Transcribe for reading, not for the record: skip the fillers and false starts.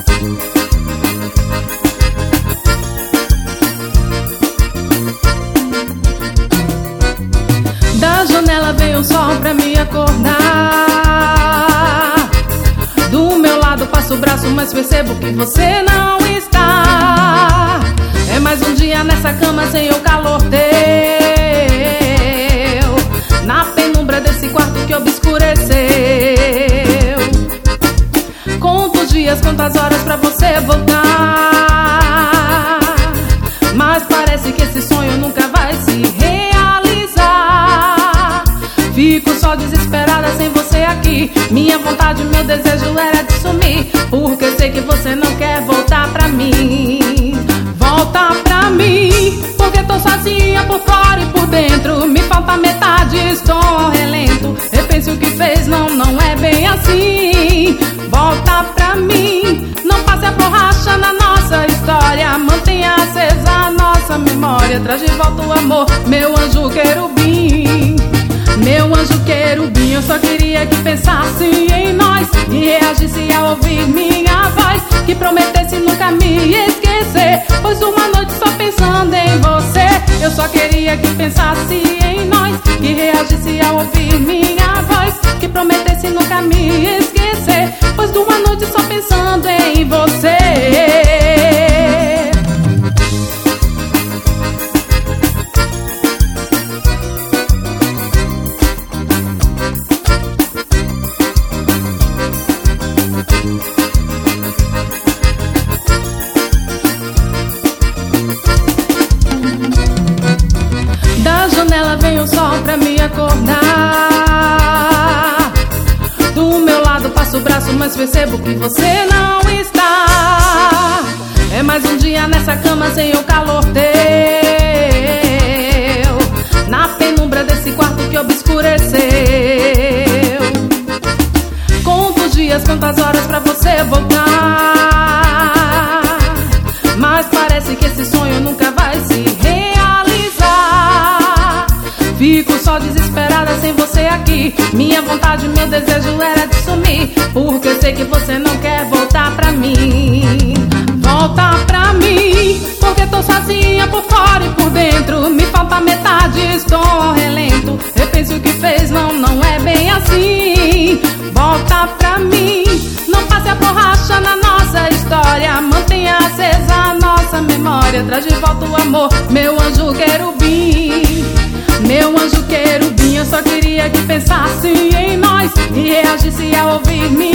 Da janela vem o sol pra me acordar. Do meu lado passo o braço, mas percebo que você não está. É mais um dia nessa cama sem o calor teu. Na penumbra desse quarto que obscureceu. Conto os dias, quantas horas pra você voltar. Mas parece que esse sonho nunca vai se realizar. Fico só desesperada sem você aqui. Minha vontade, meu desejo era de sumir, porque sei que você não quer voltar pra mim. Volta pra mim, porque tô sozinha por fora e por dentro. Me falta metade, estou ao relento. Repense o que fez, não é bem assim. Volta pra mim, não passe a borracha na nossa história. Mantenha acesa a nossa memória. Traz de volta o amor, meu anjo querubim. Meu anjo querubim, eu só queria que pensasse em nós e reagisse ao ouvir minha voz, que prometesse nunca me esquecer, pois uma noite só pensando em você. Eu só queria que pensasse em nós e reagisse ao ouvir minha voz, que prometesse nunca me esquecer, pois de uma noite só pensando em você. Da janela vem o sol pra me acordar. Do meu lado passo o braço, mas percebo que você não está. É mais um dia nessa cama sem o calor teu. Na penumbra desse quarto que obscureceu. Conto os dias, quantas horas pra você voltar. Mas parece que esse sonho nunca vai se realizar. Fico só desesperada sem você aqui. Minha vontade, meu desejo era de sumir, porque sei que você não quer voltar pra mim. Volta pra mim, porque tô sozinha por fora e por dentro. Me falta metade, estou ao relento. Repense o que fez, não é bem assim. Volta pra mim, não passe a borracha na nossa história. Mantenha acesa a nossa memória. Traz de volta o amor, meu anjo querubim. Meu anjo querubim, eu só queria que pensasse em nós e reagisse ao ouvir minha